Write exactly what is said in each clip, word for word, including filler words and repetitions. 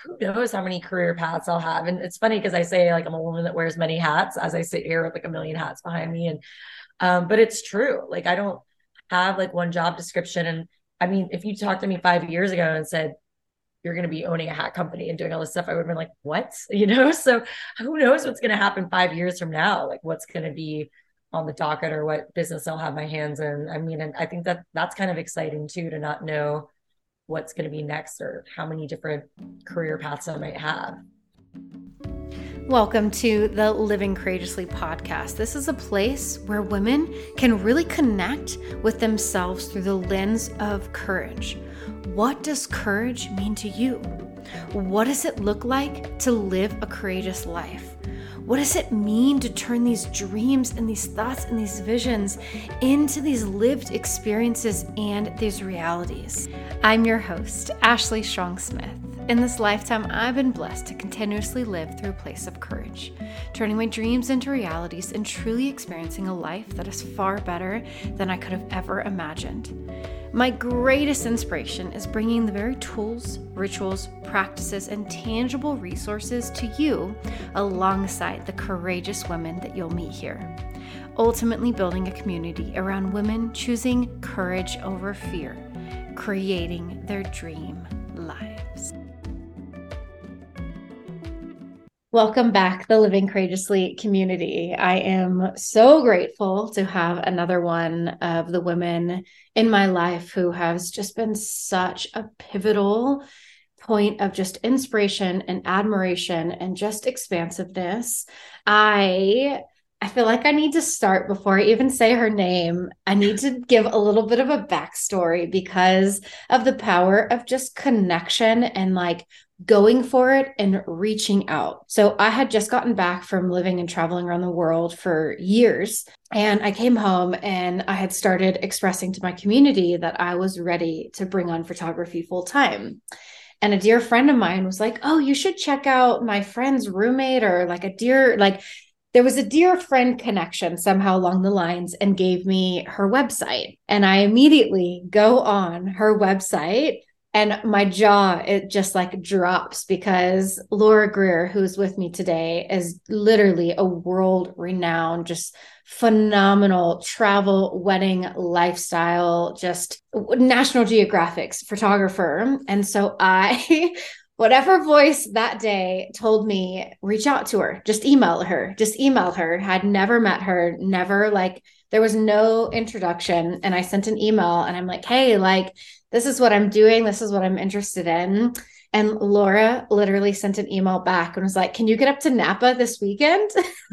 who knows how many career paths I'll have. And it's funny because I say like I'm a woman that wears many hats as I sit here with like a million hats behind me. And um, but it's true. Like I don't have like one job description. And I mean, if you talked to me five years ago and said you're going to be owning a hat company and doing all this stuff, I would have been like, what? You know? So who knows what's going to happen five years from now? Like what's going to be on the docket or what business I'll have my hands in. I mean, and I think that that's kind of exciting too, to not know what's going to be next or how many different career paths I might have. Welcome to the Living Courageously podcast. This is a place where women can really connect with themselves through the lens of courage. What does courage mean to you? What does it look like to live a courageous life? What does it mean to turn these dreams and these thoughts and these visions into these lived experiences and these realities? I'm your host, Ashley Strong-Smith. In this lifetime, I've been blessed to continuously live through a place of courage, turning my dreams into realities and truly experiencing a life that is far better than I could have ever imagined. My greatest inspiration is bringing the very tools, rituals, practices, and tangible resources to you alongside the courageous women that you'll meet here. Ultimately building a community around women choosing courage over fear, creating their dream lives. Welcome back, the Living Courageously community. I am so grateful to have another one of the women in my life who has just been such a pivotal point of just inspiration and admiration and just expansiveness. I I feel like I need to start before I even say her name. I need to give a little bit of a backstory because of the power of just connection and like going for it and reaching out. So I had just gotten back from living and traveling around the world for years. And I came home and I had started expressing to my community that I was ready to bring on photography full time. And a dear friend of mine was like, oh, you should check out my friend's roommate, or like a dear, like there was a dear friend connection somehow along the lines, and gave me her website. And I immediately go on her website and my jaw, it just like drops, because Laura Greer, who's with me today, is literally a world-renowned, just phenomenal travel, wedding, lifestyle, just National Geographic's photographer. And so I, whatever voice that day told me, reach out to her, just email her, just email her. Had never met her, never like, there was no introduction. And I sent an email and I'm like, hey, like, this is what I'm doing. This is what I'm interested in. And Laura literally sent an email back and was like, can you get up to Napa this weekend?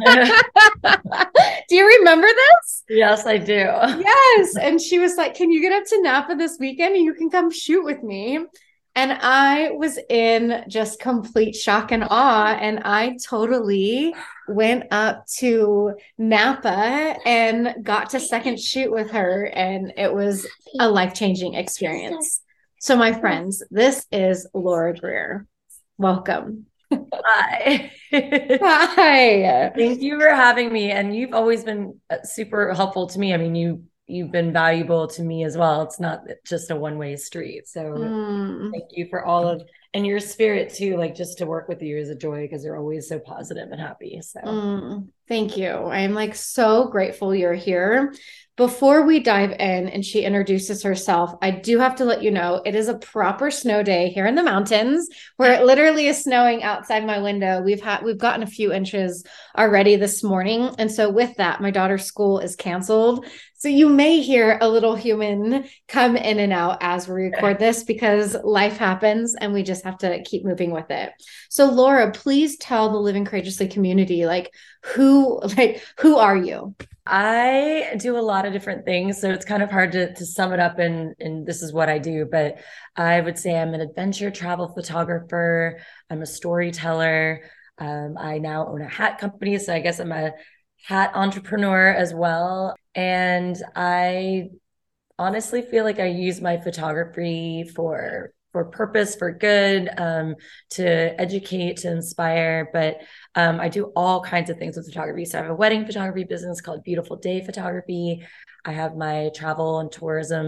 Do you remember this? Yes, I do. Yes. And she was like, can you get up to Napa this weekend and you can come shoot with me? And I was in just complete shock and awe. And I totally went up to Napa and got to second shoot with her. And it was a life-changing experience. So my friends, this is Laura Greer. Welcome. Hi. Hi. Thank you for having me. And you've always been super helpful to me. I mean, you you've been valuable to me as well. It's not just a one-way street. So mm. thank you for all of, and your spirit too, like just to work with you is a joy because you're always so positive and happy. So mm. Thank you. I'm like so grateful you're here. Before we dive in and she introduces herself, I do have to let you know it is a proper snow day here in the mountains, where it literally is snowing outside my window. We've had we've gotten a few inches already this morning. And so with that, my daughter's school is canceled. So you may hear a little human come in and out as we record this, because life happens and we just have to keep moving with it. So Laura, please tell the Living Courageously community, like who, like, who are you? I do a lot of different things, so it's kind of hard to, to sum it up in, in this is what I do, but I would say I'm an adventure travel photographer. I'm a storyteller. Um, I now own a hat company, so I guess I'm a hat entrepreneur as well. And I honestly feel like I use my photography for for purpose, for good, um, to educate, to inspire. But um, I do all kinds of things with photography. So I have a wedding photography business called Beautiful Day Photography. I have my travel and tourism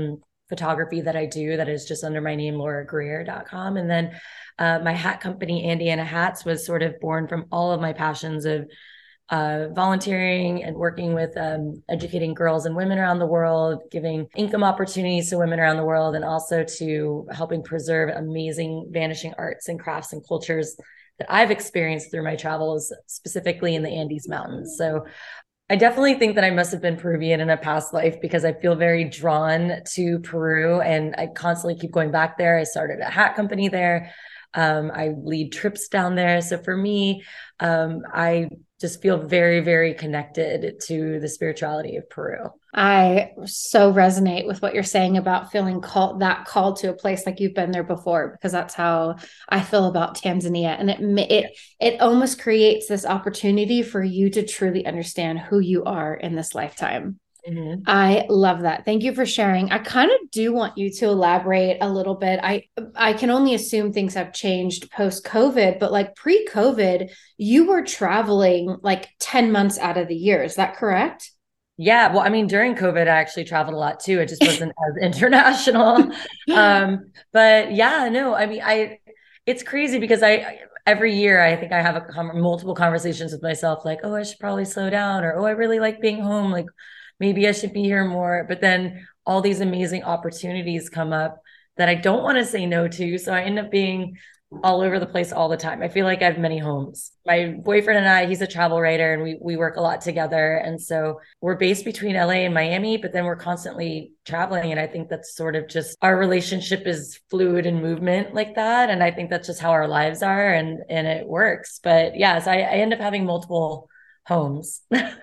photography that I do that is just under my name, laura greer dot com. And then uh, my hat company, Andiana Hats, was sort of born from all of my passions of uh, volunteering and working with um, educating girls and women around the world, giving income opportunities to women around the world, and also to helping preserve amazing vanishing arts and crafts and cultures that I've experienced through my travels, specifically in the Andes Mountains. So I definitely think that I must have been Peruvian in a past life because I feel very drawn to Peru and I constantly keep going back there. I started a hat company there. Um, I lead trips down there. So for me, um, I just feel very, very connected to the spirituality of Peru. I so resonate with what you're saying about feeling called that called to a place like you've been there before, because that's how I feel about Tanzania. And it, it, it almost creates this opportunity for you to truly understand who you are in this lifetime. Mm-hmm. I love that. Thank you for sharing. I kind of do want you to elaborate a little bit. I I can only assume things have changed post-COVID, but like pre-COVID, you were traveling like ten months out of the year. Is that correct? Yeah. Well, I mean, during COVID, I actually traveled a lot too. It just wasn't as international. Um, but yeah, no, I mean, I, it's crazy because I, every year I think I have a multiple conversations with myself, like, oh, I should probably slow down, or, oh, I really like being home. Like, maybe I should be here more. But then all these amazing opportunities come up that I don't want to say no to. So I end up being all over the place all the time. I feel like I have many homes. My boyfriend and I, he's a travel writer and we we work a lot together. And so we're based between L A and Miami, but then we're constantly traveling. And I think that's sort of just our relationship is fluid and movement like that. And I think that's just how our lives are and, and it works. But yes, I, I end up having multiple homes.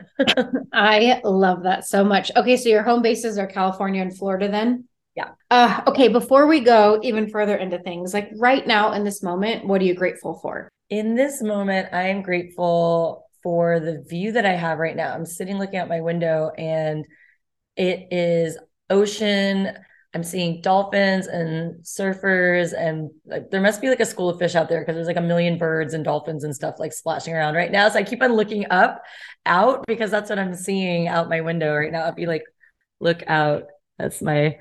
I love that so much. Okay, so your home bases are California and Florida then? Yeah. Uh, okay, before we go even further into things, like right now in this moment, what are you grateful for? In this moment, I am grateful for the view that I have right now. I'm sitting looking out my window and it is ocean. I'm seeing dolphins and surfers, and like, there must be like a school of fish out there because there's like a million birds and dolphins and stuff like splashing around right now. So I keep on looking up out because that's what I'm seeing out my window right now. I'll be like, look out. That's my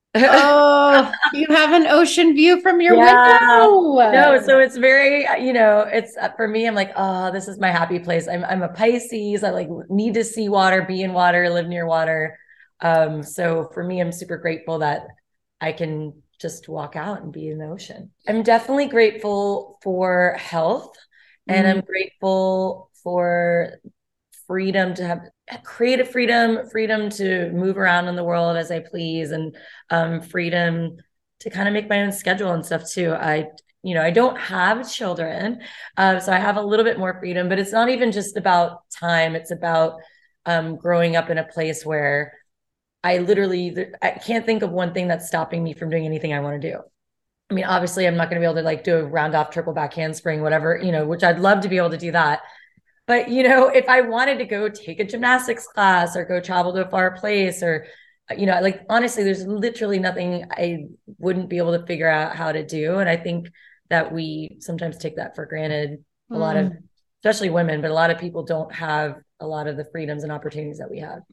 oh, you have an ocean view from your yeah. window. No, so it's very, you know, it's for me, I'm like, oh, this is my happy place. I'm I'm a Pisces. I like need to see water, be in water, live near water. Um, so for me, I'm super grateful that I can just walk out and be in the ocean. I'm definitely grateful for health, and mm-hmm. I'm grateful for freedom to have creative freedom, freedom to move around in the world as I please, and um, freedom to kind of make my own schedule and stuff too. I, you know, I don't have children, uh, so I have a little bit more freedom, but it's not even just about time. It's about um, growing up in a place where I literally, I can't think of one thing that's stopping me from doing anything I want to do. I mean, obviously I'm not going to be able to like do a round off triple back handspring, whatever, you know, which I'd love to be able to do that. But, you know, if I wanted to go take a gymnastics class or go travel to a far place or, you know, like, honestly, there's literally nothing I wouldn't be able to figure out how to do. And I think that we sometimes take that for granted. A mm. lot of, especially women, but a lot of people don't have a lot of the freedoms and opportunities that we have.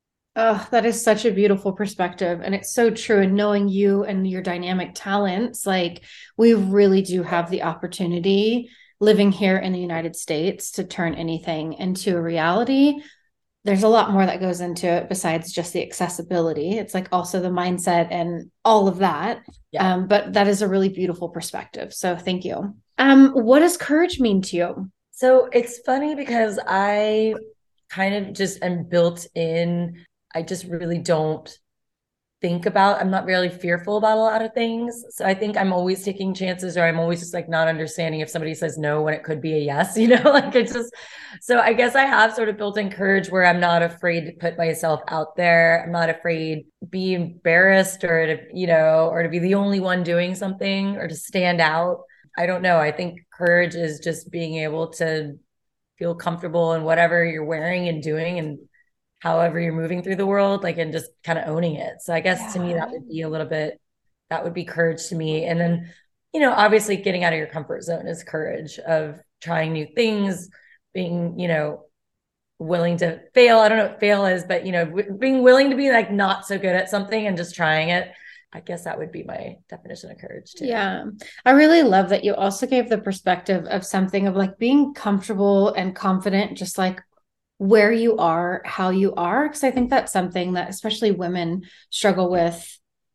Oh, that is such a beautiful perspective. And it's so true. And knowing you and your dynamic talents, like we really do have the opportunity living here in the United States to turn anything into a reality. There's a lot more that goes into it besides just the accessibility. It's like also the mindset and all of that. Yeah. Um, but that is a really beautiful perspective. So thank you. Um, what does courage mean to you? So it's funny because I kind of just am built in. I just really don't think about, I'm not really fearful about a lot of things. So I think I'm always taking chances, or I'm always just like not understanding if somebody says no when it could be a yes, you know, like it's just, so I guess I have sort of built in courage where I'm not afraid to put myself out there. I'm not afraid to be embarrassed or to, you know, or to be the only one doing something or to stand out. I don't know. I think courage is just being able to feel comfortable in whatever you're wearing and doing and however you're moving through the world, like, and just kind of owning it. So I guess yeah. to me, that would be a little bit, that would be courage to me. And then, you know, obviously getting out of your comfort zone is courage of trying new things, being, you know, willing to fail. I don't know what fail is, but, you know, w- being willing to be like not so good at something and just trying it. I guess that would be my definition of courage too. Yeah. I really love that you also gave the perspective of something of like being comfortable and confident, just like where you are, how you are. Cause I think that's something that especially women struggle with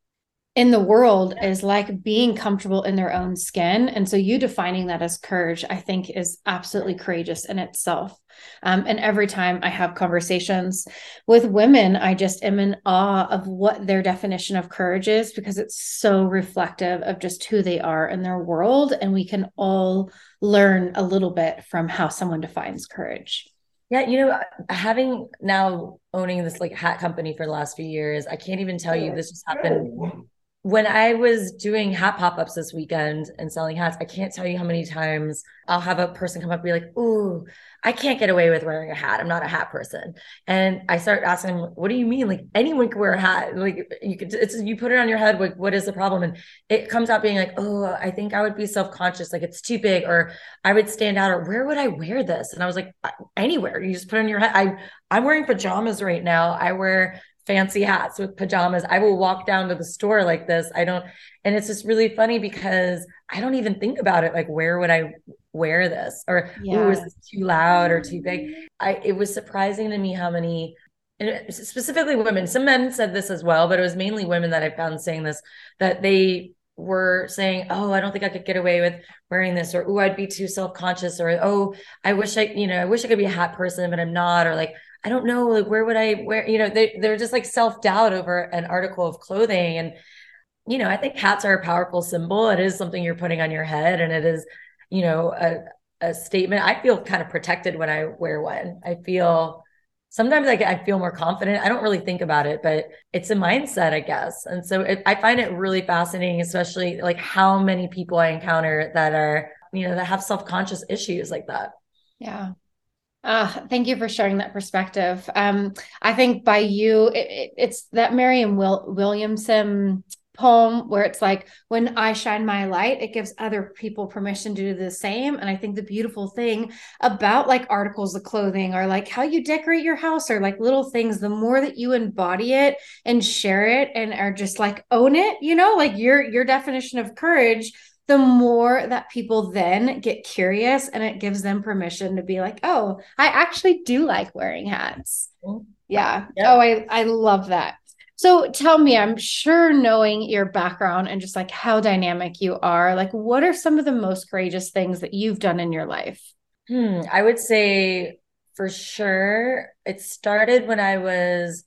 in the world, is like being comfortable in their own skin. And so you defining that as courage, I think is absolutely courageous in itself. Um, and every time I have conversations with women, I just am in awe of what their definition of courage is, because it's so reflective of just who they are in their world. And we can all learn a little bit from how someone defines courage. Yeah, you know, having now owning this like hat company for the last few years, I can't even tell you, this just happened when I was doing hat pop-ups this weekend and selling hats. I can't tell you how many times I'll have a person come up and be like, ooh, I can't get away with wearing a hat. I'm not a hat person. And I start asking them, what do you mean? Like anyone can wear a hat. Like you could, it's, you put it on your head. Like, what is the problem? And it comes out being like, oh, I think I would be self-conscious. Like it's too big, or I would stand out, or where would I wear this? And I was like, anywhere. You just put it on your head. I, I'm wearing pajamas right now. I wear fancy hats with pajamas. I will walk down to the store like this. I don't, and it's just really funny because I don't even think about it. Like, where would I wear this? Or, yeah. Oh, is this too loud or too big? I, it was surprising to me how many, and specifically women, some men said this as well, but it was mainly women that I found saying this, that they were saying, oh, I don't think I could get away with wearing this, or, oh, I'd be too self-conscious, or, oh, I wish I, you know, I wish I could be a hat person, but I'm not, or like, I don't know, like, where would I wear, you know, they, they're just like self-doubt over an article of clothing. And, you know, I think hats are a powerful symbol. It is something you're putting on your head, and it is, you know, a, a statement. I feel kind of protected when I wear one. I feel, sometimes I, I feel more confident. I don't really think about it, but it's a mindset, I guess. And so it, I find it really fascinating, especially like how many people I encounter that are, you know, that have self-conscious issues like that. Yeah. Uh, thank you for sharing that perspective. Um, I think by you, it, it, it's that Marianne Will- Williamson poem where it's like, when I shine my light, it gives other people permission to do the same. And I think the beautiful thing about like articles of clothing, or like how you decorate your house, or like little things, the more that you embody it and share it and are just like own it, you know, like your your definition of courage, the more that people then get curious, and it gives them permission to be like, oh, I actually do like wearing hats. Yeah. Yep. Oh, I, I love that. So tell me, I'm sure knowing your background and just like how dynamic you are, like what are some of the most courageous things that you've done in your life? Hmm, I would say for sure it started when I was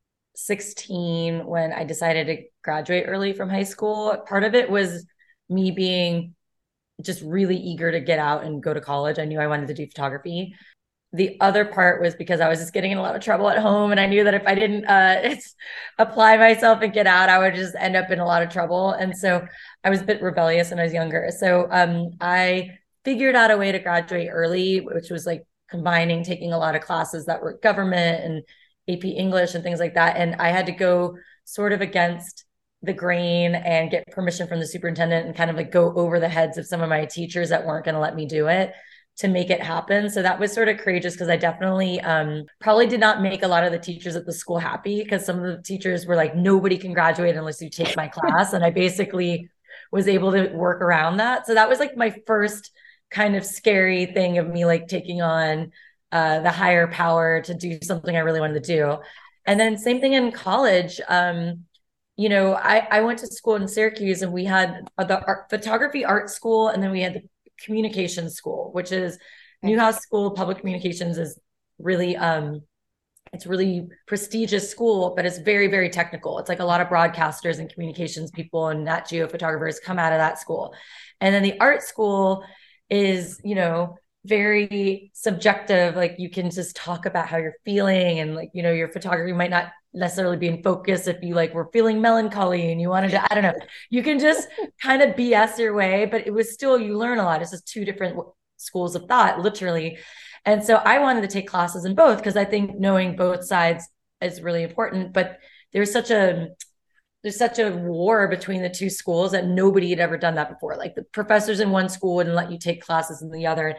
sixteen, when I decided to graduate early from high school. Part of it was me being just really eager to get out and go to college. I knew I wanted to do photography. The other part was because I was just getting in a lot of trouble at home, and I knew that if I didn't uh, it's, apply myself and get out, I would just end up in a lot of trouble. And so I was a bit rebellious when I was younger. So um, I figured out a way to graduate early, which was like combining taking a lot of classes that were government and A P English and things like that. And I had to go sort of against the grain and get permission from the superintendent and kind of like go over the heads of some of my teachers that weren't going to let me do it to make it happen. So that was sort of courageous, because I definitely um, probably did not make a lot of the teachers at the school happy, because some of the teachers were like, nobody can graduate unless you take my class. And I basically was able to work around that. So that was like my first kind of scary thing of me like taking on uh, the higher power to do something I really wanted to do. And then same thing in college. Um, you know, I, I went to school in Syracuse, and we had the art, photography art school, and then we had the communications school, which is Newhouse School of Public Communications. Is really, um, it's really prestigious school, but it's very, very technical. It's like a lot of broadcasters and communications people and Nat Geo photographers come out of that school. And then the art school is, you know, very subjective. Like you can just talk about how you're feeling, and like, you know, your photography might not necessarily be in focus if you like were feeling melancholy and you wanted to, I don't know, you can just kind of B S your way, but it was still, you learn a lot. It's just two different schools of thought, literally. And so I wanted to take classes in both, because I think knowing both sides is really important. But there's such a there's such a war between the two schools that nobody had ever done that before. Like the professors in one school wouldn't let you take classes in the other.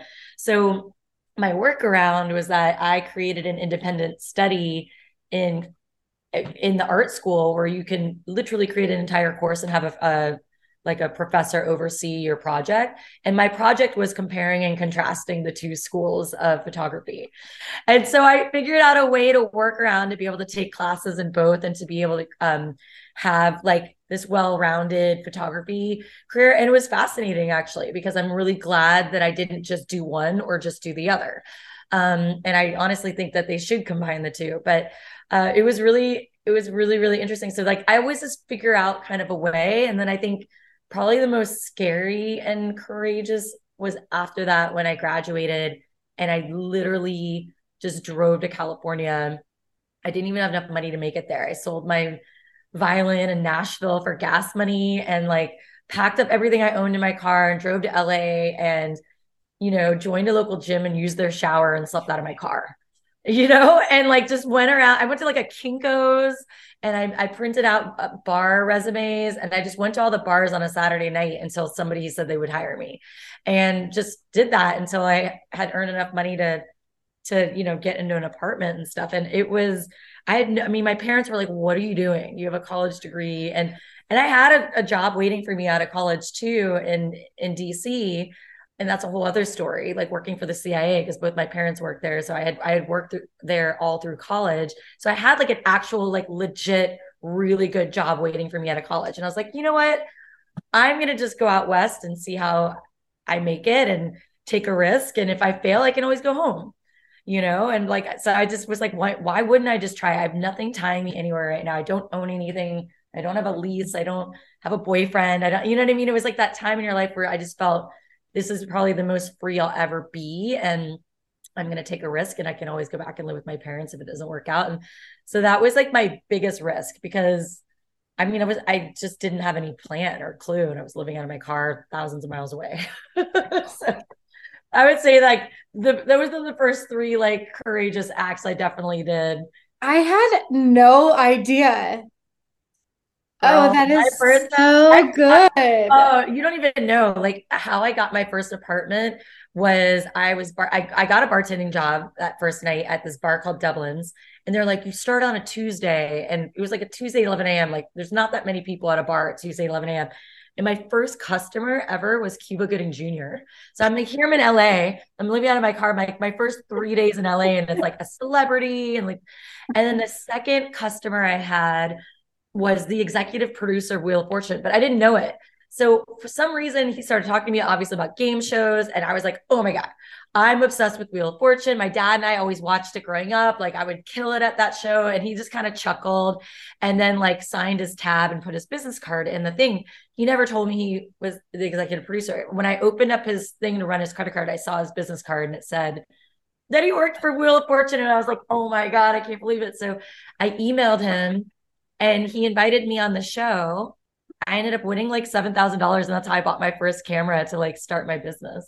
So my workaround was that I created an independent study in in the art school where you can literally create an entire course and have a, a like a professor oversee your project. And my project was comparing and contrasting the two schools of photography. And so I figured out a way to work around to be able to take classes in both and to be able to um, have like this well-rounded photography career. And it was fascinating actually, because I'm really glad that I didn't just do one or just do the other. Um, and I honestly think that they should combine the two, but uh, it was really, it was really, really interesting. So like, I always just figure out kind of a way. And then I think probably the most scary and courageous was after that, when I graduated and I literally just drove to California. I didn't even have enough money to make it there. I sold my violin in Nashville for gas money and like packed up everything I owned in my car and drove to L A and, you know, joined a local gym and used their shower and slept out of my car, you know, and like just went around. I went to like a Kinko's and I, I printed out bar resumes and I just went to all the bars on a Saturday night until somebody said they would hire me, and just did that until I had earned enough money to, to, you know, get into an apartment and stuff. And it was, I had, I mean, my parents were like, what are you doing? You have a college degree. And, and I had a, a job waiting for me out of college too, in, in D C. And that's a whole other story, like working for the C I A, because both my parents worked there. So I had, I had worked there all through college. So I had like an actual, like legit, really good job waiting for me out of college. And I was like, you know what? I'm going to just go out West and see how I make it and take a risk. And if I fail, I can always go home, you know? And like, so I just was like, why, why wouldn't I just try? I have nothing tying me anywhere right now. I don't own anything. I don't have a lease. I don't have a boyfriend. I don't, you know what I mean? It was like that time in your life where I just felt, this is probably the most free I'll ever be. And I'm going to take a risk, and I can always go back and live with my parents if it doesn't work out. And so that was like my biggest risk, because I mean, I was, I just didn't have any plan or clue. And I was living out of my car thousands of miles away. So I would say like the, those were the first three like courageous acts I definitely did. I had no idea. Girl, Oh, that my is first, so I, good. I, oh, you don't even know like how I got my first apartment was I was bar I, I got a bartending job that first night at this bar called Dublin's, and they're like, you start on a Tuesday, and it was like a Tuesday eleven a.m. Like there's not that many people at a bar at Tuesday eleven a.m. And my first customer ever was Cuba Gooding Junior So I'm like, here I'm in L A, I'm living out of my car, my my first three days in L A, and it's like a celebrity, and like, and then the second customer I had was the executive producer of Wheel of Fortune, but I didn't know it. So for some reason, he started talking to me obviously about game shows. And I was like, oh my God, I'm obsessed with Wheel of Fortune. My dad and I always watched it growing up. Like I would kill it at that show. And he just kind of chuckled and then like signed his tab and put his business card in the thing. He never told me he was the executive producer. When I opened up his thing to run his credit card, I saw his business card and it said that he worked for Wheel of Fortune. And I was like, oh my God, I can't believe it. So I emailed him, and he invited me on the show. I ended up winning like seven thousand dollars, and that's how I bought my first camera to like start my business.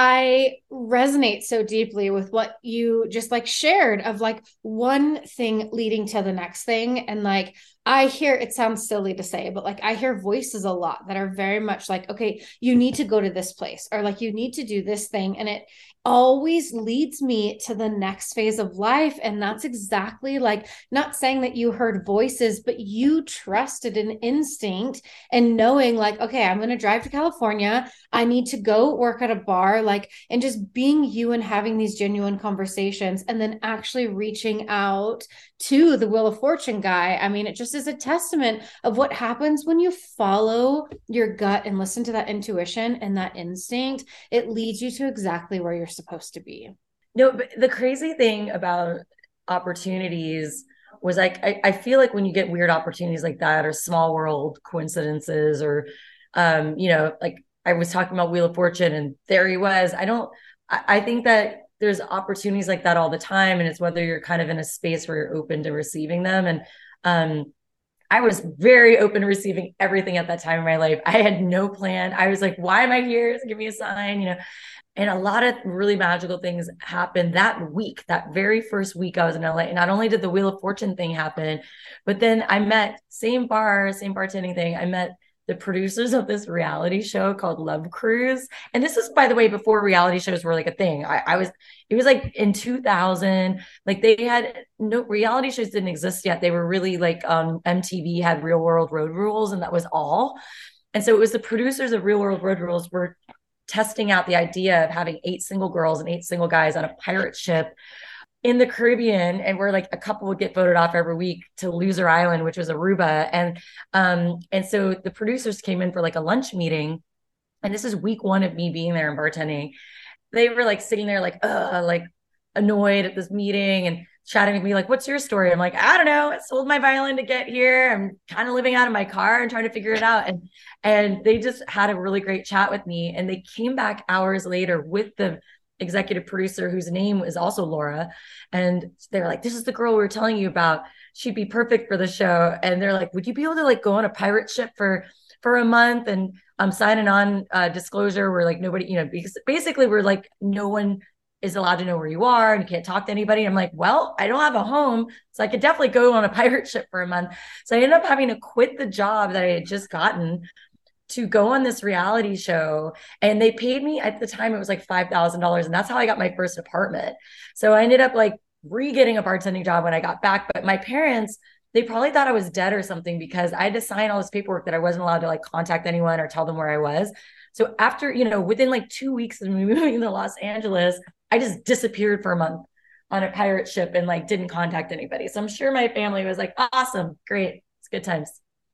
I resonate so deeply with what you just like shared of like one thing leading to the next thing. And like, I hear, it sounds silly to say, but like I hear voices a lot that are very much like, okay, you need to go to this place, or like you need to do this thing. And it always leads me to the next phase of life. And that's exactly like, not saying that you heard voices, but you trusted an instinct and knowing like, okay, I'm going to drive to California. I need to go work at a bar, like, and just being you and having these genuine conversations, and then actually reaching out to the Wheel of Fortune guy. I mean, it just is a testament of what happens when you follow your gut and listen to that intuition and that instinct. It leads you to exactly where you're supposed to be. No, but the crazy thing about opportunities was like, I, I feel like when you get weird opportunities like that, or small world coincidences, or, um, you know, like I was talking about Wheel of Fortune and there he was. I don't, I, I think that there's opportunities like that all the time. And it's whether you're kind of in a space where you're open to receiving them. And, um, I was very open to receiving everything at that time in my life. I had no plan. I was like, why am I here? Give me a sign, you know? And a lot of really magical things happened that week, that very first week I was in L A. And not only did the Wheel of Fortune thing happen, but then I met, same bar, same bartending thing. I met the producers of this reality show called Love Cruise. And this is, by the way, before reality shows were like a thing. I, I was, it was like in two thousand, like they had no reality shows didn't exist yet. They were really like um, M T V had Real World Road Rules, and that was all. And so it was the producers of Real World Road Rules were testing out the idea of having eight single girls and eight single guys on a pirate ship in the Caribbean, and where like a couple would get voted off every week to Loser Island, which was Aruba. And um, and so the producers came in for like a lunch meeting, and this is week one of me being there and bartending. They were like sitting there like uh like annoyed at this meeting and chatting with me like, what's your story? I'm like, I don't know. I sold my violin to get here. I'm kind of living out of my car and trying to figure it out. And and they just had a really great chat with me. And they came back hours later with the executive producer, whose name is also Laura. And they're like, this is the girl we were telling you about. She'd be perfect for the show. And they're like, would you be able to like go on a pirate ship for for a month? And I'm signing on uh, disclosure where like nobody, you know, because basically we're like, no one is allowed to know where you are and you can't talk to anybody. I'm like, well, I don't have a home, so I could definitely go on a pirate ship for a month. So I ended up having to quit the job that I had just gotten to go on this reality show. And they paid me at the time, it was like five thousand dollars. And that's how I got my first apartment. So I ended up like re-getting a bartending job when I got back. But my parents, they probably thought I was dead or something, because I had to sign all this paperwork that I wasn't allowed to like contact anyone or tell them where I was. So after, you know, within like two weeks of me moving to Los Angeles, I just disappeared for a month on a pirate ship and like didn't contact anybody. So I'm sure my family was like, awesome, great. It's good times.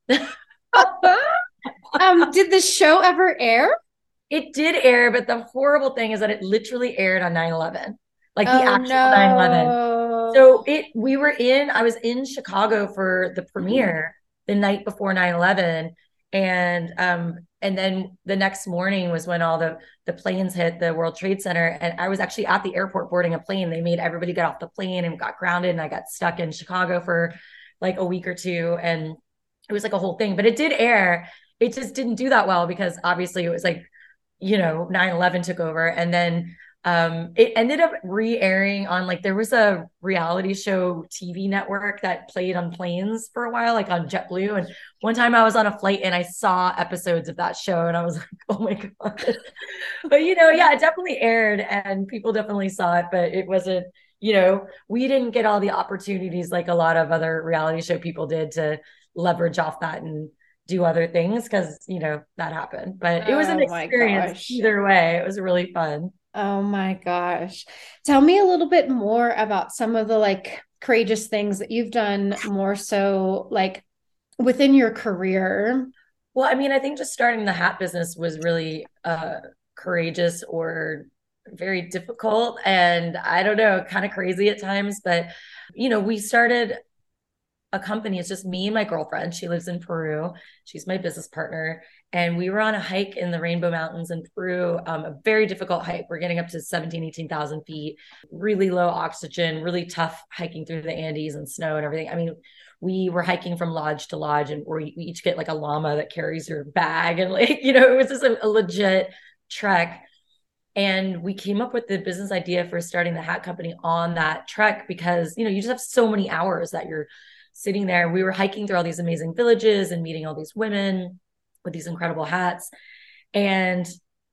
um, did the show ever air? It did air, but the horrible thing is that it literally aired on nine eleven, like the Oh, actual no. nine eleven. So it, we were in, I was in Chicago for the premiere the night before nine eleven. And, um, and then the next morning was when all the, the planes hit the World Trade Center. And I was actually at the airport boarding a plane. They made everybody get off the plane and got grounded. And I got stuck in Chicago for like a week or two. And it was like a whole thing, but it did air. It just didn't do that well because obviously it was like, you know, nine eleven took over. And then um, it ended up re-airing on like, there was a reality show T V network that played on planes for a while, like on JetBlue. And one time I was on a flight and I saw episodes of that show and I was like, oh my God. But, you know, yeah, it definitely aired and people definitely saw it, but it wasn't, you know, we didn't get all the opportunities like a lot of other reality show people did to leverage off that and do other things, because you know that happened. But it was an Oh my experience gosh. either way. It was really fun. Oh my gosh. Tell me a little bit more about some of the like courageous things that you've done, more so like within your career. Well, I mean, I think just starting the hat business was really uh courageous or very difficult, and I don't know, kind of crazy at times. But you know, we started a company. It's just me and my girlfriend. She lives in Peru. She's my business partner. And we were on a hike in the Rainbow Mountains in Peru, um, a very difficult hike. We're getting up to seventeen, eighteen thousand feet, really low oxygen, really tough hiking through the Andes and snow and everything. I mean, we were hiking from lodge to lodge, and we, we each get like a llama that carries your bag. And like, you know, it was just a, a legit trek. And we came up with the business idea for starting the hat company on that trek because, you know, you just have so many hours that you're sitting there. We were hiking through all these amazing villages and meeting all these women with these incredible hats. And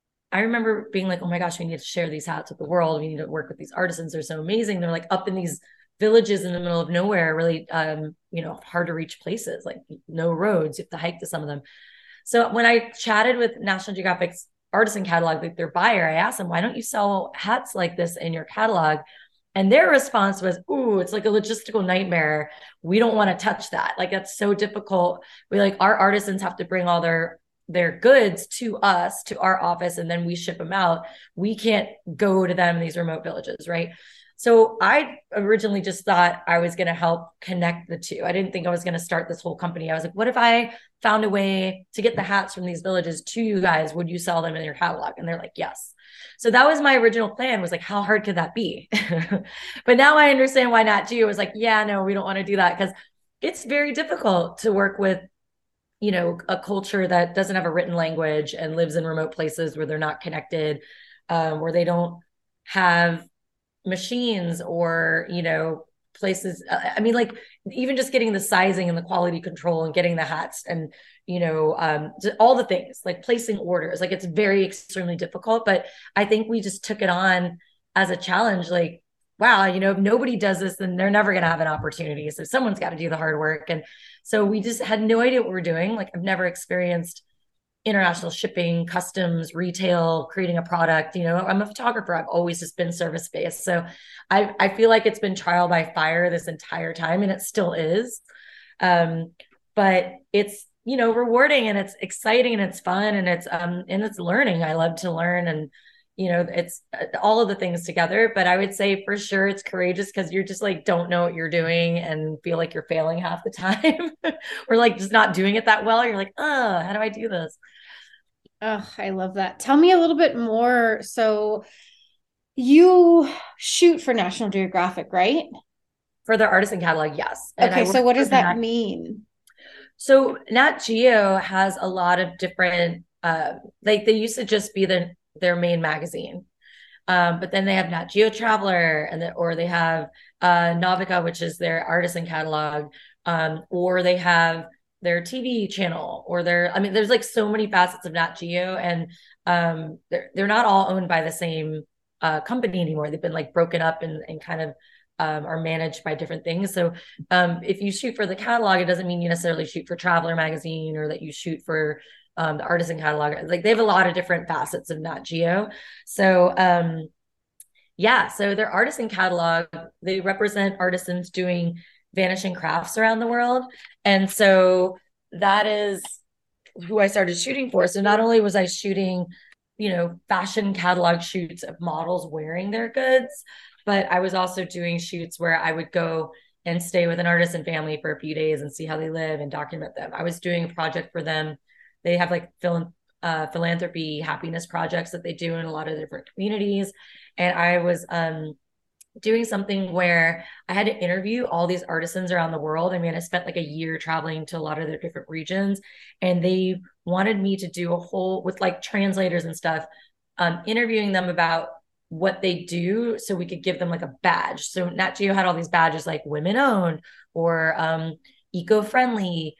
I remember being like, oh my gosh, we need to share these hats with the world. We need to work with these artisans. They're so amazing. They're like up in these villages in the middle of nowhere, really, um, you know, hard to reach places, like no roads. You have to hike to some of them. So when I chatted with National Geographic's artisan catalog, like their buyer, I asked them, why don't you sell hats like this in your catalog? And their response was, ooh, it's like a logistical nightmare. We don't want to touch that. Like, that's so difficult. We like, our artisans have to bring all their, their goods to us, to our office, and then we ship them out. We can't go to them in these remote villages, right? So I originally just thought I was going to help connect the two. I didn't think I was going to start this whole company. I was like, what if I found a way to get the hats from these villages to you guys? Would you sell them in your catalog? And they're like, yes. So that was my original plan, was like, how hard could that be? But now I understand why not too. It was like, yeah, no, we don't want to do that, because it's very difficult to work with, you know, a culture that doesn't have a written language and lives in remote places where they're not connected, um, where they don't have machines or, you know, places. Uh, I mean, like even just getting the sizing and the quality control and getting the hats and, you know, um, all the things like placing orders, like it's very extremely difficult, but I think we just took it on as a challenge. Like, wow, you know, if nobody does this, then they're never going to have an opportunity. So someone's got to do the hard work. And so we just had no idea what we were doing. Like I've never experienced international shipping, customs, retail, creating a product. You know, I'm a photographer. I've always just been service based. So I, I feel like it's been trial by fire this entire time, and it still is. Um, but it's, you know, rewarding and it's exciting and it's fun and it's, um, and it's learning. I love to learn, and, you know, it's all of the things together. But I would say for sure it's courageous because you're just like, don't know what you're doing and feel like you're failing half the time or like just not doing it that well. You're like, oh, how do I do this? Oh, I love that. Tell me a little bit more. So you shoot for National Geographic, right? For their artisan catalog, yes. And okay, so what does that Nat- mean? So Nat Geo has a lot of different, uh, like they used to just be the their main magazine. Um, but then they have Nat Geo Traveler, and the, or they have uh, Navica, which is their artisan catalog, um, or they have their T V channel, or their, I mean, there's like so many facets of Nat Geo, and um, they're they're not all owned by the same uh, company anymore. They've been like broken up and and kind of um, are managed by different things. So um, if you shoot for the catalog, it doesn't mean you necessarily shoot for Traveler magazine or that you shoot for um, the artisan catalog. Like they have a lot of different facets of Nat Geo. So um, yeah, so their artisan catalog, they represent artisans doing vanishing crafts around the world. And so that is who I started shooting for. So not only was I shooting, you know, fashion catalog shoots of models wearing their goods, but I was also doing shoots where I would go and stay with an artisan family for a few days and see how they live and document them. I was doing a project for them. They have like phil- uh, philanthropy happiness projects that they do in a lot of different communities. And I was um, doing something where I had to interview all these artisans around the world. I mean, I spent like a year traveling to a lot of their different regions, and they wanted me to do a whole, with like translators and stuff, um, interviewing them about what they do so we could give them like a badge. So Nat Geo had all these badges like women owned or um, eco-friendly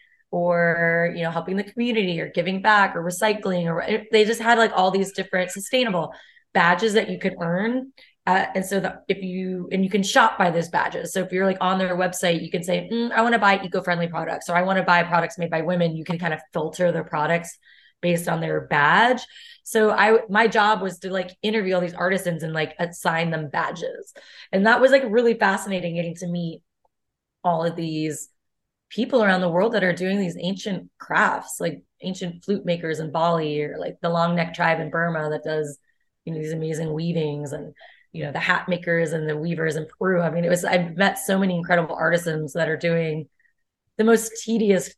or, you know, helping the community or giving back or recycling, or they just had like all these different sustainable badges that you could earn. Uh, and so that if you, and you can shop by those badges. So if you're like on their website, you can say, mm, I want to buy eco-friendly products, or I want to buy products made by women. You can kind of filter their products based on their badge. So I, my job was to like interview all these artisans and like assign them badges. And that was like really fascinating, getting to meet all of these people around the world that are doing these ancient crafts, like ancient flute makers in Bali, or like the long neck tribe in Burma that does, you know, these amazing weavings, and, you know, the hat makers and the weavers in Peru. I mean, it was, I've met so many incredible artisans that are doing the most tedious,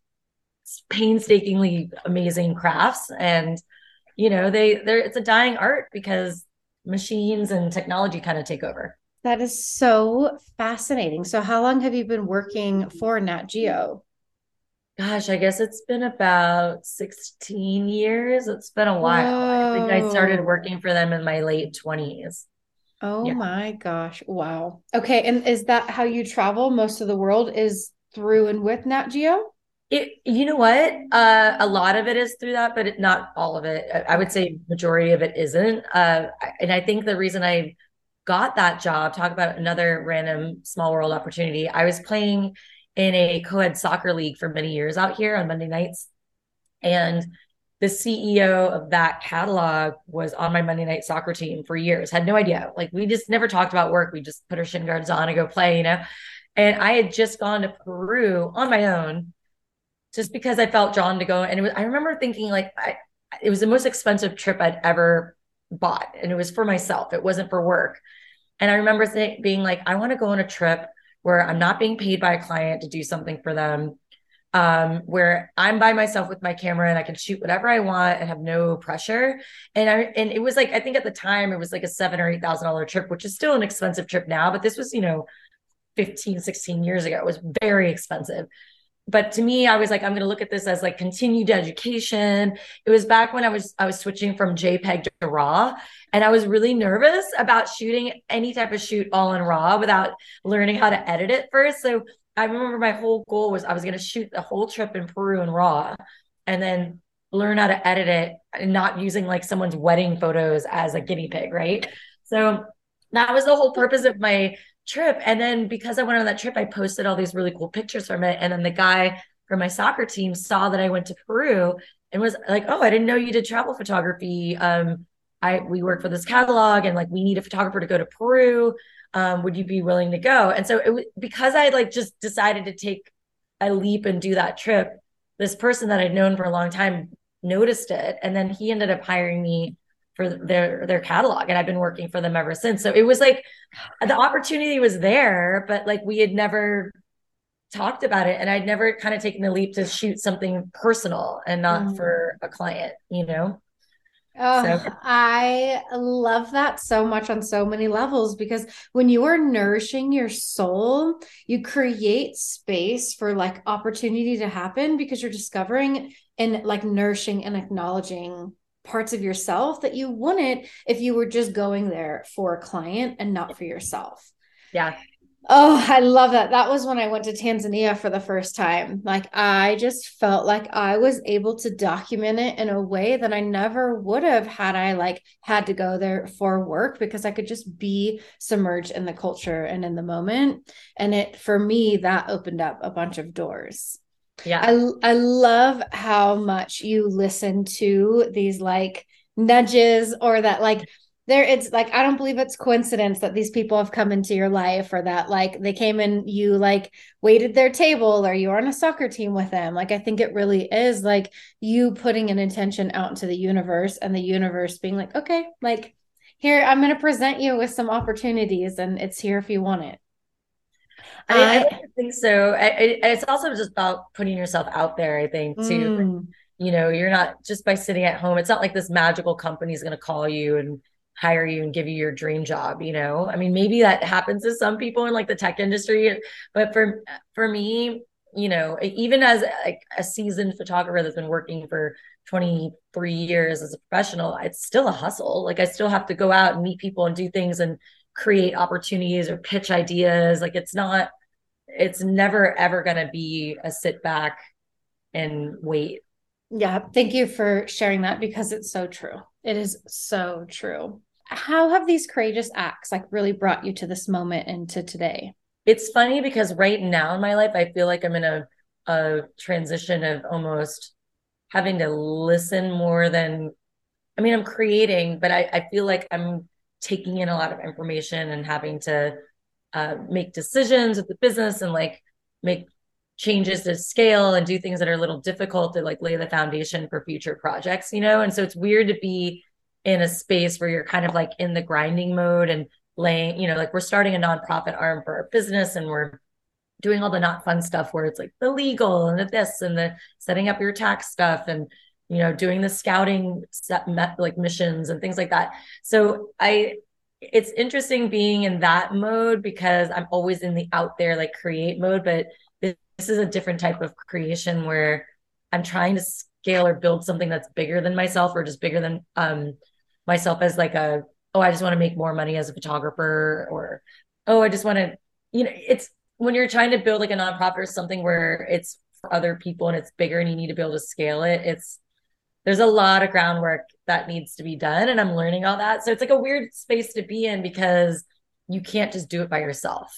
painstakingly amazing crafts. And, you know, they, they're, it's a dying art because machines and technology kind of take over. That is so fascinating. So how long have you been working for Nat Geo? Gosh, I guess it's been about sixteen years. It's been a while. Whoa. I think I started working for them in my late twenties. Oh yeah. My gosh. Wow. Okay. And is that how you travel most of the world, is through and with Nat Geo? It, you know what? Uh, a lot of it is through that, but it, not all of it. I, I would say majority of it isn't. Uh, and I think the reason I got that job, talk about another random small world opportunity. I was playing in a co-ed soccer league for many years out here on Monday nights. And the C E O of that catalog was on my Monday night soccer team for years. Had no idea. Like we just never talked about work. We just put our shin guards on and go play, you know? And I had just gone to Peru on my own just because I felt drawn to go. And it was, I remember thinking like, I, it was the most expensive trip I'd ever bought. And it was for myself. It wasn't for work. And I remember th- being like, I want to go on a trip where I'm not being paid by a client to do something for them, um, where I'm by myself with my camera and I can shoot whatever I want and have no pressure. And I, and it was like, I think at the time it was like a seven or eight thousand dollar trip, which is still an expensive trip now, but this was, you know, fifteen, sixteen years ago. It was very expensive. but to me, I was like, I'm going to look at this as like continued education. It was back when I was I was switching from JPEG to RAW, and I was really nervous about shooting any type of shoot all in RAW without learning how to edit it first. So I remember my whole goal was I was going to shoot the whole trip in Peru in RAW, and then learn how to edit it and not using like someone's wedding photos as a guinea pig, right? So that was the whole purpose of my trip. And then because I went on that trip, I posted all these really cool pictures from it. And then the guy from my soccer team saw that I went to Peru and was like, "Oh, I didn't know you did travel photography. Um, I we work for this catalog, and like we need a photographer to go to Peru. Um, would you be willing to go?" And so it because I like just decided to take a leap and do that trip, this person that I'd known for a long time noticed it, and then he ended up hiring me for their their catalog, and I've been working for them ever since. So it was like the opportunity was there, but like we had never talked about it, and I'd never kind of taken the leap to shoot something personal and not mm. for a client, you know. Oh, so. I love that so much on so many levels, because when you are nourishing your soul, you create space for like opportunity to happen, because you're discovering and like nourishing and acknowledging parts of yourself that you wouldn't if you were just going there for a client and not for yourself. Yeah. Oh, I love that. That was when I went to Tanzania for the first time. Like, I just felt like I was able to document it in a way that I never would have had I like had to go there for work, because I could just be submerged in the culture and in the moment. And it, for me, that opened up a bunch of doors. Yeah. I, I love how much you listen to these like nudges, or that like there, it's like, I don't believe it's coincidence that these people have come into your life, or that like they came and you like waited their table, or you're on a soccer team with them. Like, I think it really is like you putting an intention out into the universe, and the universe being like, okay, like here, I'm going to present you with some opportunities, and it's here if you want it. I, I, I think so. I, I, it's also just about putting yourself out there, I think, too. Mm. You know, you're not just by sitting at home. It's not like this magical company is going to call you and hire you and give you your dream job. You know, I mean, maybe that happens to some people in like the tech industry, but for, for me, you know, even as like a seasoned photographer that's been working for twenty-three years as a professional, it's still a hustle. Like, I still have to go out and meet people and do things and create opportunities or pitch ideas. Like, it's not, it's never, ever going to be a sit back and wait. Yeah. Thank you for sharing that, because it's so true. It is so true. How have these courageous acts like really brought you to this moment and to today? It's funny because right now in my life, I feel like I'm in a, a transition of almost having to listen more than, I mean, I'm creating, but I, I feel like I'm taking in a lot of information and having to uh, make decisions with the business and like make changes to scale and do things that are a little difficult to like lay the foundation for future projects, you know? And so it's weird to be in a space where you're kind of like in the grinding mode and laying, you know, like we're starting a nonprofit arm for our business, and we're doing all the not fun stuff where it's like the legal and the this and the setting up your tax stuff and, you know, doing the scouting set, like missions and things like that. So I, it's interesting being in that mode, because I'm always in the out there, like create mode, but this, this is a different type of creation where I'm trying to scale or build something that's bigger than myself, or just bigger than um, myself as like a, oh, I just want to make more money as a photographer, or, oh, I just want to, you know, it's when you're trying to build like a nonprofit or something where it's for other people and it's bigger and you need to be able to scale it. It's, there's a lot of groundwork that needs to be done. And I'm learning all that. So it's like a weird space to be in, because you can't just do it by yourself,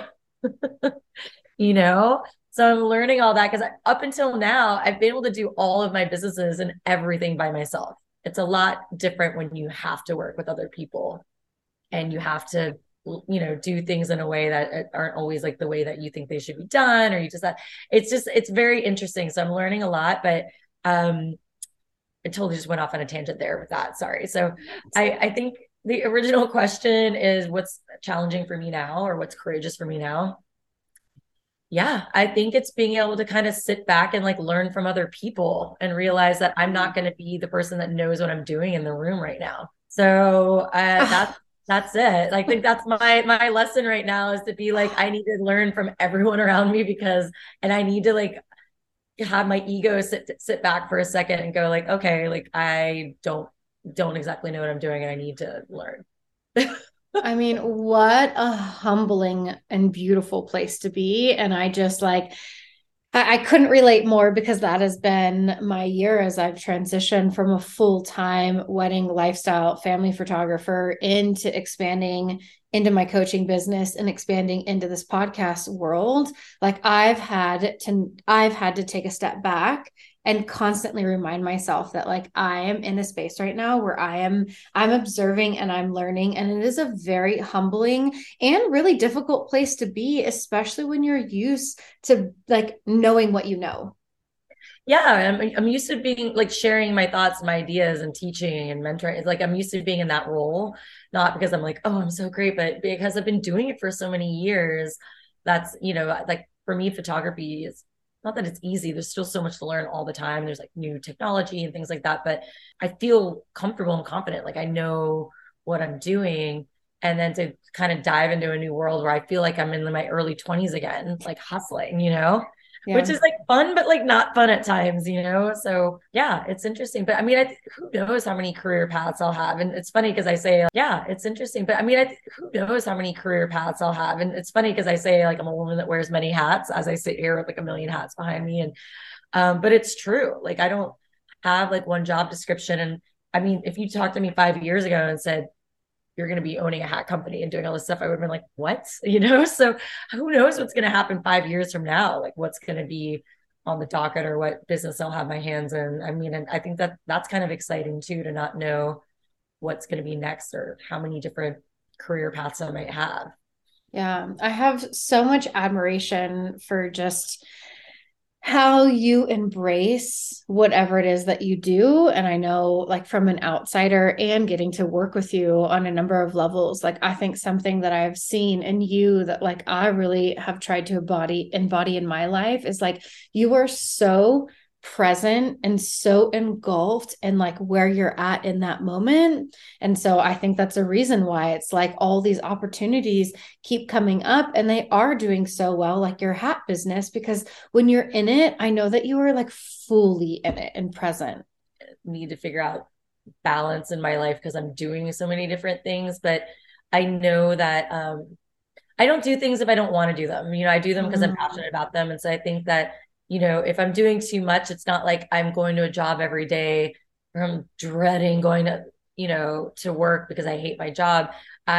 you know? So I'm learning all that, because up until now, I've been able to do all of my businesses and everything by myself. It's a lot different when you have to work with other people and you have to, you know, do things in a way that aren't always like the way that you think they should be done, or you just, that it's just, it's very interesting. So I'm learning a lot, but, um, I totally just went off on a tangent there with that. Sorry. So I, I think the original question is what's challenging for me now, or what's courageous for me now? Yeah, I think it's being able to kind of sit back and like learn from other people and realize that I'm not going to be the person that knows what I'm doing in the room right now. So uh, that's, that's it. I think that's my, my lesson right now, is to be like, I need to learn from everyone around me, because, and I need to like, have my ego sit sit back for a second and go like, okay, like I don't don't exactly know what I'm doing and I need to learn. I mean, what a humbling and beautiful place to be. And I just like, I, I couldn't relate more because that has been my year as I've transitioned from a full-time wedding lifestyle family photographer into expanding into my coaching business and expanding into this podcast world. Like I've had to, I've had to take a step back and constantly remind myself that like I am in a space right now where I am I'm observing and I'm learning, and it is a very humbling and really difficult place to be, especially when you're used to like knowing what you know. Yeah, I'm I'm used to being like sharing my thoughts and my ideas and teaching and mentoring. It's like I'm used to being in that role, not because I'm like, oh, I'm so great, but because I've been doing it for so many years. That's, you know, like for me, photography is not that it's easy. There's still so much to learn all the time. There's like new technology and things like that, but I feel comfortable and confident. Like I know what I'm doing. And then to kind of dive into a new world where I feel like I'm in my early twenties again, like hustling, you know? Which Yeah. is like fun, but like not fun at times, you know? So yeah, it's interesting. But I mean, I, who knows how many career paths I'll have? And it's funny because I say, like, yeah, it's interesting. But I mean, I, who knows how many career paths I'll have? And it's funny because I say, like, I'm a woman that wears many hats as I sit here with like a million hats behind me. And, um, but it's true. Like, I don't have like one job description. And I mean, if you talked to me five years ago and said, you're going to be owning a hat company and doing all this stuff, I would have been like, what? You know? So who knows what's going to happen five years from now? Like what's going to be on the docket or what business I'll have my hands in. I mean, and I think that that's kind of exciting too, to not know what's going to be next or how many different career paths I might have. Yeah. I have so much admiration for just how you embrace whatever it is that you do. And I know, like, from an outsider and getting to work with you on a number of levels, like, I think something that I've seen in you that, like, I really have tried to embody, embody in my life is like, you are so present and so engulfed in like where you're at in that moment. And so I think that's a reason why it's like all these opportunities keep coming up and they are doing so well, like your hat business, because when you're in it, I know that you are like fully in it and present. Need to figure out balance in my life because I'm doing so many different things, but I know that um I don't do things if I don't want to do them. You know, I do them because I'm Mm. passionate about them. And so I think that, you know, if I'm doing too much, it's not like I'm going to a job every day or I'm dreading going to, you know, to work because I hate my job.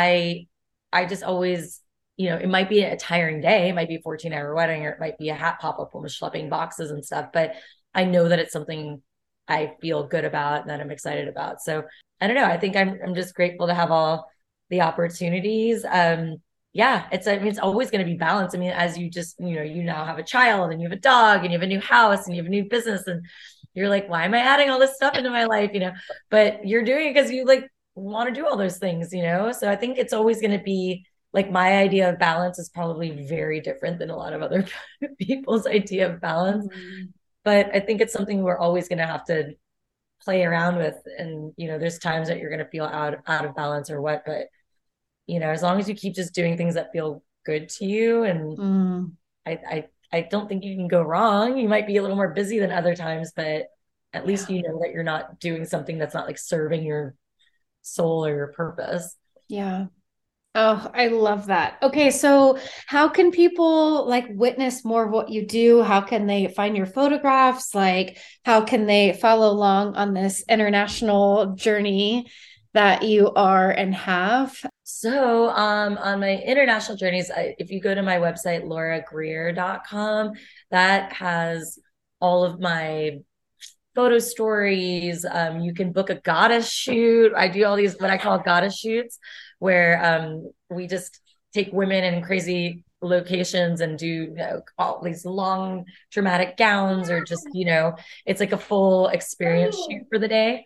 I I just always, you know, it might be a tiring day, it might be a fourteen hour wedding, or it might be a hat pop-up when we're schlepping boxes and stuff, but I know that it's something I feel good about and that I'm excited about. So I don't know. I think I'm I'm just grateful to have all the opportunities. Um, yeah, it's, I mean, it's always going to be balanced. I mean, as you just, you know, you now have a child and you have a dog and you have a new house and you have a new business and you're like, why am I adding all this stuff into my life? You know, but you're doing it because you like want to do all those things, you know? So I think it's always going to be like my idea of balance is probably very different than a lot of other people's idea of balance. Mm. But I think it's something we're always going to have to play around with. And, you know, there's times that you're going to feel out, out of balance or what, but you know, as long as you keep just doing things that feel good to you. And Mm. I, I, I don't think you can go wrong. You might be a little more busy than other times, but at least Yeah. you know that you're not doing something that's not like serving your soul or your purpose. Yeah. Oh, I love that. Okay, so how can people like witness more of what you do? How can they find your photographs? Like, how can they follow along on this international journey that you are and have? So, um, on my international journeys, I, if you go to my website, laura greer dot com, that has all of my photo stories. Um, you can book a goddess shoot. I do all these, what I call goddess shoots, where um, we just take women in crazy locations and do, you know, all these long dramatic gowns, or just, you know, it's like a full experience shoot for the day.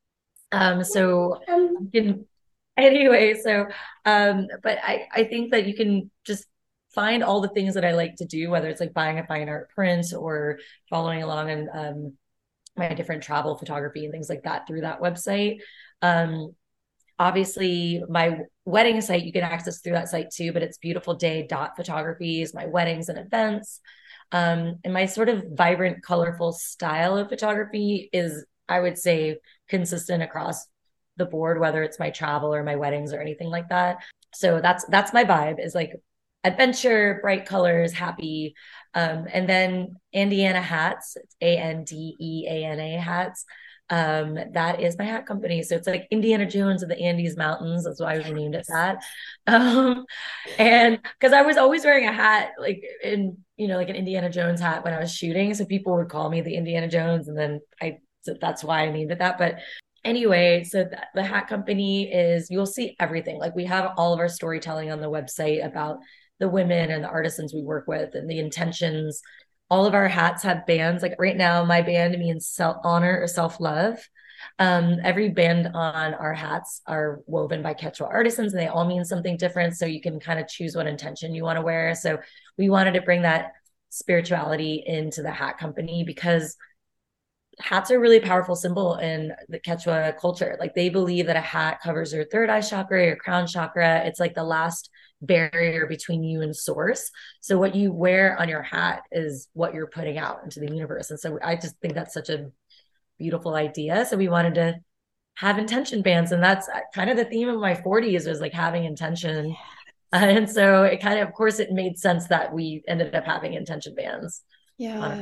Um, so you can, anyway, so, um, but I, I think that you can just find all the things that I like to do, whether it's like buying a fine art print or following along in um, my different travel photography and things like that through that website. Um, obviously, my wedding site, you can access through that site too, but it's beautiful day dot photography is my weddings and events. Um, and my sort of vibrant, colorful style of photography is, I would say, consistent across the board, whether it's my travel or my weddings or anything like that. So that's that's my vibe, is like adventure, bright colors, happy. Um, and then Andeana Hats, it's A N D E A N A hats. Um, that is my hat company. So it's like Indiana Jones of the Andes Mountains. That's why we named it that. Um, and because I was always wearing a hat, like in, you know, like an Indiana Jones hat when I was shooting. So people would call me the Indiana Jones. And then I, so that's why I named it that. But anyway, so th- the hat company is, you'll see everything. Like we have all of our storytelling on the website about the women and the artisans we work with and the intentions. All of our hats have bands. Like right now, my band means self honor or self love. Um, every band on our hats are woven by Quechua artisans, and they all mean something different. So you can kind of choose what intention you want to wear. So we wanted to bring that spirituality into the hat company, because hats are a really powerful symbol in the Quechua culture. Like they believe that a hat covers your third eye chakra, your crown chakra. It's like the last barrier between you and source. So what you wear on your hat is what you're putting out into the universe. And so I just think that's such a beautiful idea. So we wanted to have intention bands. And that's kind of the theme of my forties, was like having intention. Uh, and so it kind of, of course, it made sense that we ended up having intention bands. Yeah.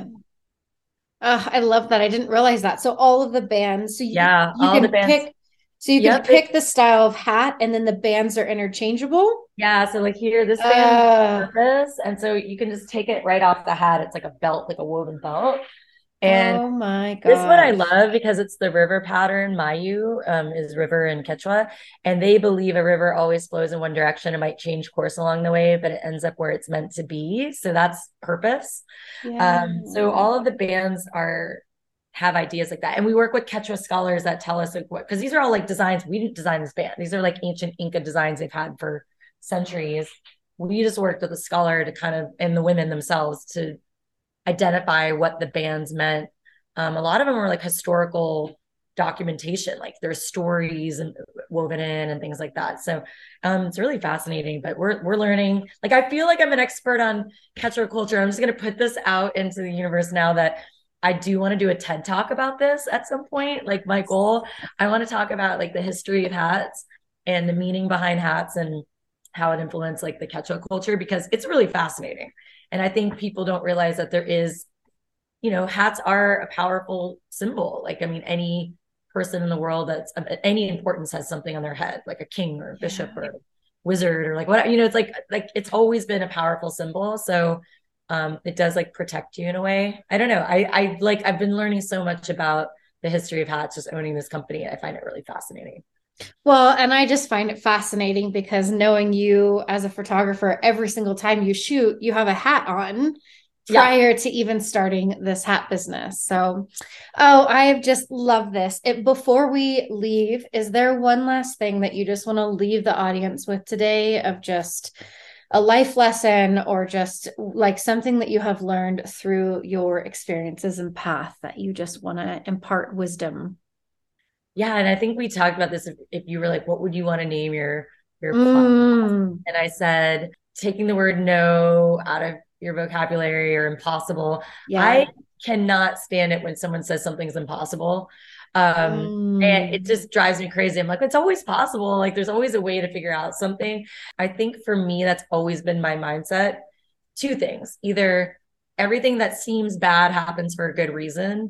Uh, I love that. I didn't realize that. So all of the bands, so you, yeah, you all can the bands. pick, so you yep, can pick it, the style of hat, and then the bands are interchangeable. Yeah, so like here, this band Uh, purpose, and so you can just take it right off the hat. It's like a belt, like a woven belt. And oh my this one I gosh. love because it's the river pattern. Mayu um, is river in Quechua, and they believe a river always flows in one direction. It might change course along the way, but it ends up where it's meant to be. So that's purpose. Yeah. Um, so all of the bands are have ideas like that, and we work with Quechua scholars that tell us like what, because these are all like designs. We didn't design this band. These are like ancient Inca designs they've had for centuries. We just worked with a scholar to kind of, and the women themselves, to identify what the bands meant. Um, a lot of them were like historical documentation, like there's stories and woven in and things like that. So um, it's really fascinating. But we're we're learning. Like I feel like I'm an expert on Quechua culture. I'm just going to put this out into the universe now that I do want to do a TED talk about this at some point. Like my goal, I want to talk about like the history of hats and the meaning behind hats and how it influenced like the Quechua culture, because it's really fascinating. And I think people don't realize that there is, you know, hats are a powerful symbol. Like, I mean, any person in the world that's of any importance has something on their head, like a king or a bishop Yeah. or a wizard or like what, you know, it's like, like it's always been a powerful symbol. So um, it does like protect you in a way. I don't know. I, I like, I've been learning so much about the history of hats, just owning this company. I find it really fascinating. Well, and I just find it fascinating because knowing you as a photographer, every single time you shoot, you have a hat on Yeah. prior to even starting this hat business. So, oh, I just love this. It, before we leave, is there one last thing that you just want to leave the audience with today, of just a life lesson, or just like something that you have learned through your experiences and path that you just want to impart wisdom? Yeah, and I think we talked about this. If, if you were like, what would you want to name your your platform? Mm, And I said, taking the word no out of your vocabulary, or impossible. yeah. I cannot stand it when someone says something's impossible. Um, and it Mm, just drives me crazy. I'm like, it's always possible. Like, there's always a way to figure out something. I think for me, that's always been my mindset. Two things: either everything that seems bad happens for a good reason,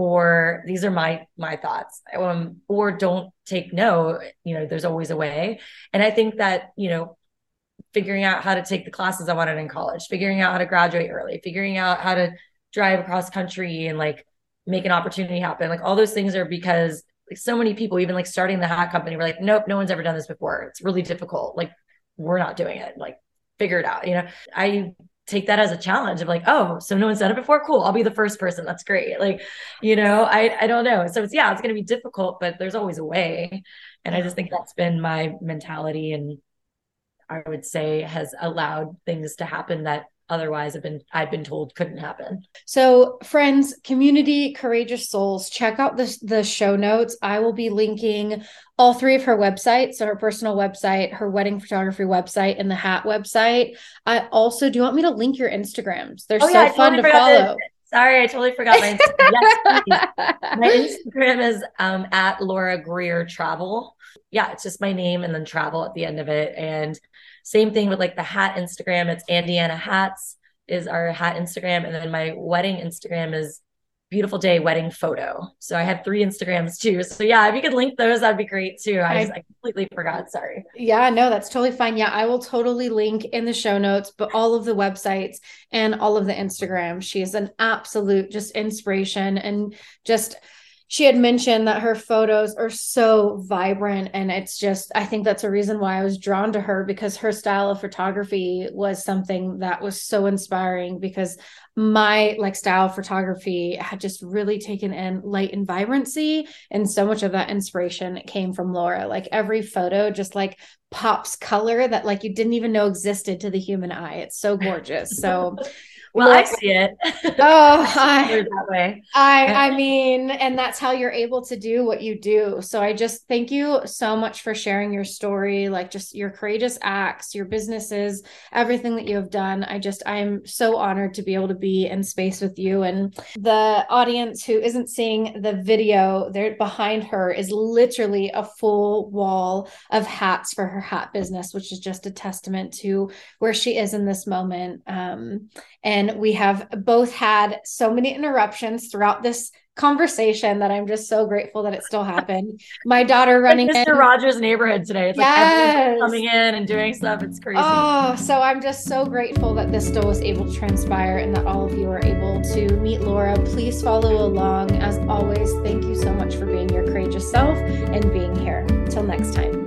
or these are my my thoughts. Um, or don't take no. You know, there's always a way. And I think that, you know, figuring out how to take the classes I wanted in college, figuring out how to graduate early, figuring out how to drive across country and like make an opportunity happen. Like all those things are because like so many people, even like starting the hat company, were like, nope, no one's ever done this before. It's really difficult. Like we're not doing it. Like figure it out. You know, I take that as a challenge of like, oh, so no one's done it before. Cool. I'll be the first person. That's great. Like, you know, I, I don't know. So it's, yeah, it's going to be difficult, but there's always a way. And I yeah. just think that's been my mentality, and I would say has allowed things to happen that otherwise have been, I've been told couldn't happen. So friends, community, courageous souls, check out the, the show notes. I will be linking all three of her websites. So her personal website, her wedding photography website, and the hat website. I also, do you want me to link your Instagrams? They're oh, so yeah, fun totally to follow. To, sorry, I totally forgot my Instagram. Yes, my Instagram is um, at Laura Greer Travel. Yeah, it's just my name and then travel at the end of it. And same thing with like the hat Instagram. It's Andiana Hats is our hat Instagram. And then my wedding Instagram is Beautiful Day Wedding Photo. So I have three Instagrams too. So yeah, if you could link those, that'd be great too. I, I just I completely forgot. Sorry. Yeah, no, that's totally fine. Yeah, I will totally link in the show notes, but all of the websites and all of the Instagram. She is an absolute just inspiration, and just she had mentioned that her photos are so vibrant, and it's just, I think that's a reason why I was drawn to her, because her style of photography was something that was so inspiring, because my like style of photography had just really taken in light and vibrancy. And so much of that inspiration came from Laura. Like every photo just like pops color that like you didn't even know existed to the human eye. It's so gorgeous. So well, I see it. Oh, I, that way. I, I mean, and that's how you're able to do what you do. So I just thank you so much for sharing your story, like just your courageous acts, your businesses, everything that you have done. I just, I'm so honored to be able to be in space with you. And the audience who isn't seeing the video, there behind her is literally a full wall of hats for her hat business, which is just a testament to where she is in this moment. Um, and we have both had so many interruptions throughout this conversation that I'm just so grateful that it still happened. My daughter running like Mister in. Rogers' neighborhood today. It's yes. like coming in and doing stuff. It's crazy. Oh, so I'm just so grateful that this still was able to transpire and that all of you are able to meet Laura. Please follow along. As always, thank you so much for being your courageous self and being here. Till next time.